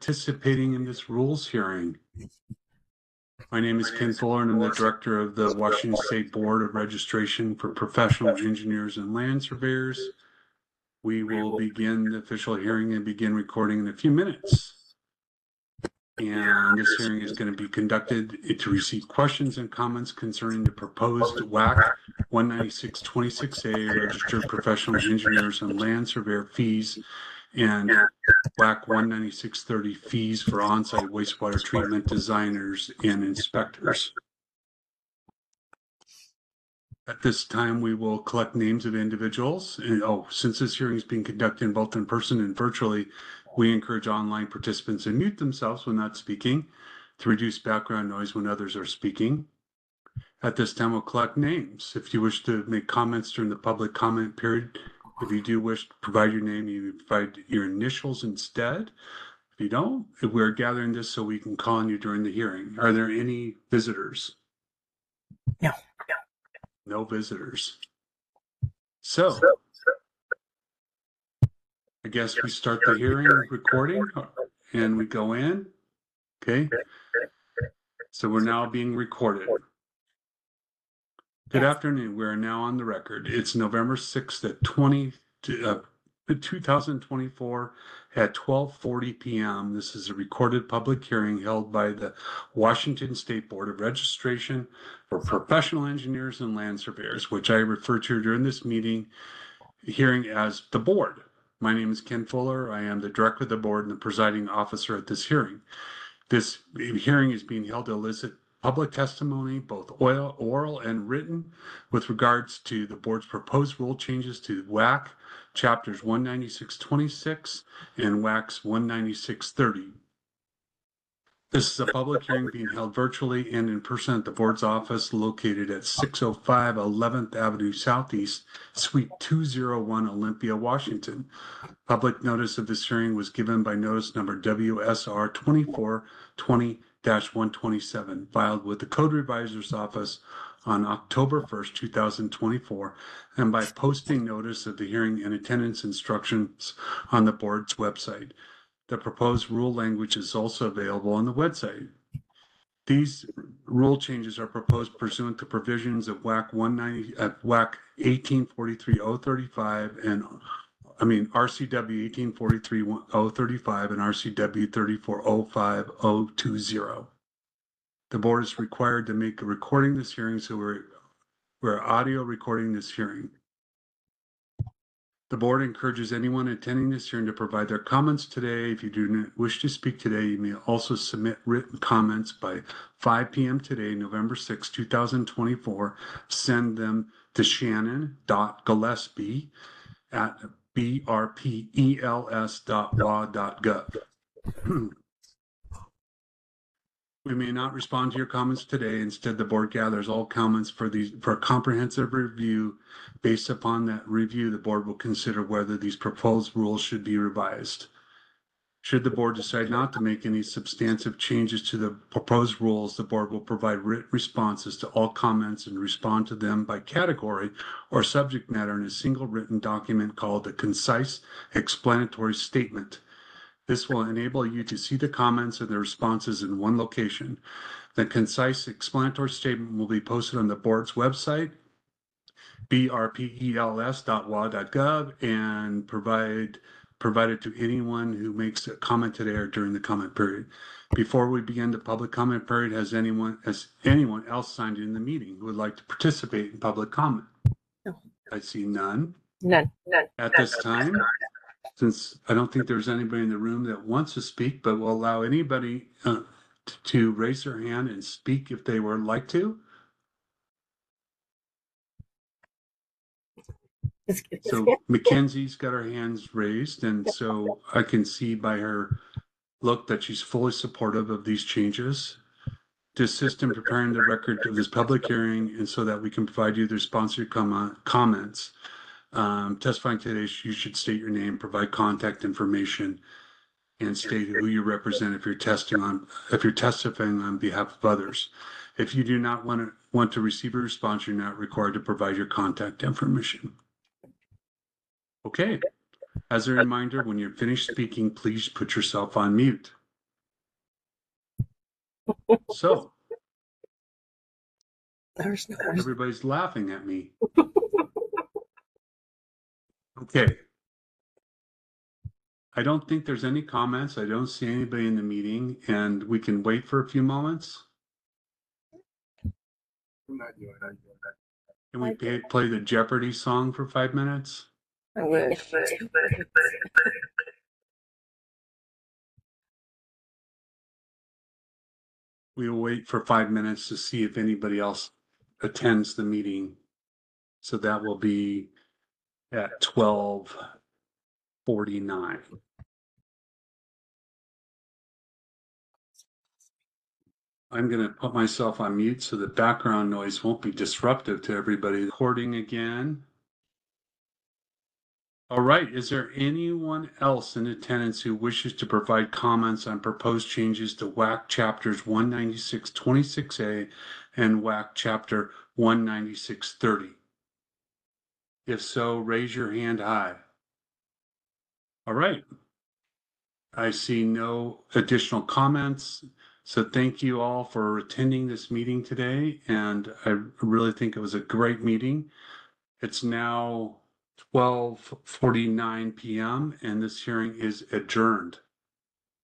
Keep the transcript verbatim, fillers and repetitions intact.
participating in this rules hearing. My name is Ken Fuller, and I'm the director of the Washington State Board of Registration for Professional Engineers and Land Surveyors. We will begin the official hearing and begin recording in a few minutes. And this hearing is going to be conducted to receive questions and comments concerning the proposed W A C one ninety-six twenty-six A Registered Professional Engineers and Land Surveyor fees and W A C one ninety-six thirty fees for on-site wastewater treatment designers and inspectors. At this time, we will collect names of individuals. And, oh, since this hearing is being conducted both in person and virtually, we encourage online participants to mute themselves when not speaking to reduce background noise when others are speaking. At this time, we'll collect names. If you wish to make comments during the public comment period, if you do wish to provide your name, you provide your initials instead. If you don't, if we're gathering this so we can call on you during the hearing. Are there any visitors? No. No visitors. So, I guess we start the hearing recording and we go in. Okay. So we're now being recorded. Good afternoon. We're now on the record. It's November sixth at twenty, uh, two thousand twenty-four at twelve forty p m This is a recorded public hearing held by the Washington State Board of Registration for Professional Engineers and Land Surveyors, which I refer to during this meeting hearing as the board. My name is Ken Fuller. I am the director of the board and the presiding officer at this hearing. This hearing is being held to elicit public testimony, both oral, oral and written, with regards to the board's proposed rule changes to W A C chapters one ninety-six twenty-six and W A C one ninety-six thirty. This is a public hearing being held virtually and in person at the board's office located at six oh five eleventh Avenue Southeast, Suite two oh one, Olympia, Washington. Public notice of this hearing was given by notice number W S R twenty-four twenty dash one twenty-seven, filed with the Code Revisor's Office on October first, two thousand twenty-four, and by posting notice of the hearing and attendance instructions on the board's website. The proposed rule language is also available on the website. These rule changes are proposed pursuant to provisions of W A C one ninety, uh, W A C eighteen forty-three oh thirty-five and I mean R C W eighteen forty-three oh thirty-five and R C W thirty-four oh five oh twenty. The board is required to make a recording this hearing, so we're we're audio recording this hearing. The board encourages anyone attending this hearing to provide their comments today. If you do not wish to speak today, you may also submit written comments by five p m today, November sixth, two thousand twenty-four. Send them to shannon dot gillespie at b r p e l s dot w a dot gov. We may not respond to your comments today. Instead, the board gathers all comments for these for a comprehensive review. Based upon that review, the board will consider whether these proposed rules should be revised. Should the board decide not to make any substantive changes to the proposed rules, the board will provide written responses to all comments and respond to them by category or subject matter in a single written document called a concise explanatory statement. This will enable you to see the comments and the responses in one location. The concise explanatory statement will be posted on the board's website, b r p e l s dot w a dot gov, and provide provided to anyone who makes a comment today or during the comment period. Before we begin the public comment period, has anyone has anyone else signed in the meeting who would like to participate in public comment? No. I see none. None. None. At this time, since I don't think there's anybody in the room that wants to speak, but we'll allow anybody uh, t- to raise their hand and speak if they would like to. It's, it's So good. Mackenzie's got her hands raised, and so I can see by her look that she's fully supportive of these changes to assist in preparing the record of this public hearing, and so that we can provide you the sponsored com- comments. Um, testifying today, you should state your name, provide contact information, and state who you represent if you're testing on if you're testifying on behalf of others. If you do not want to want to receive a response, you're not required to provide your contact information. Okay. As a reminder, when you're finished speaking, please put yourself on mute. So There's no. everybody's laughing at me. Okay. I don't think there's any comments. I don't see anybody in the meeting, and we can wait for a few moments. I'm not doing it. I'm doing that. Can we pay, play the Jeopardy song for five minutes? I wish. We will wait for five minutes to see if anybody else attends the meeting. So that will be at twelve forty-nine. I'm going to put myself on mute so the background noise won't be disruptive to everybody. Recording again. All right. Is there anyone else in attendance who wishes to provide comments on proposed changes to W A C chapters one ninety-six twenty-six A and W A C chapter one ninety-six thirty? If so, raise your hand high. All right. I see no additional comments. So thank you all for attending this meeting today. And I really think it was a great meeting. It's now twelve forty-nine p m and this hearing is adjourned.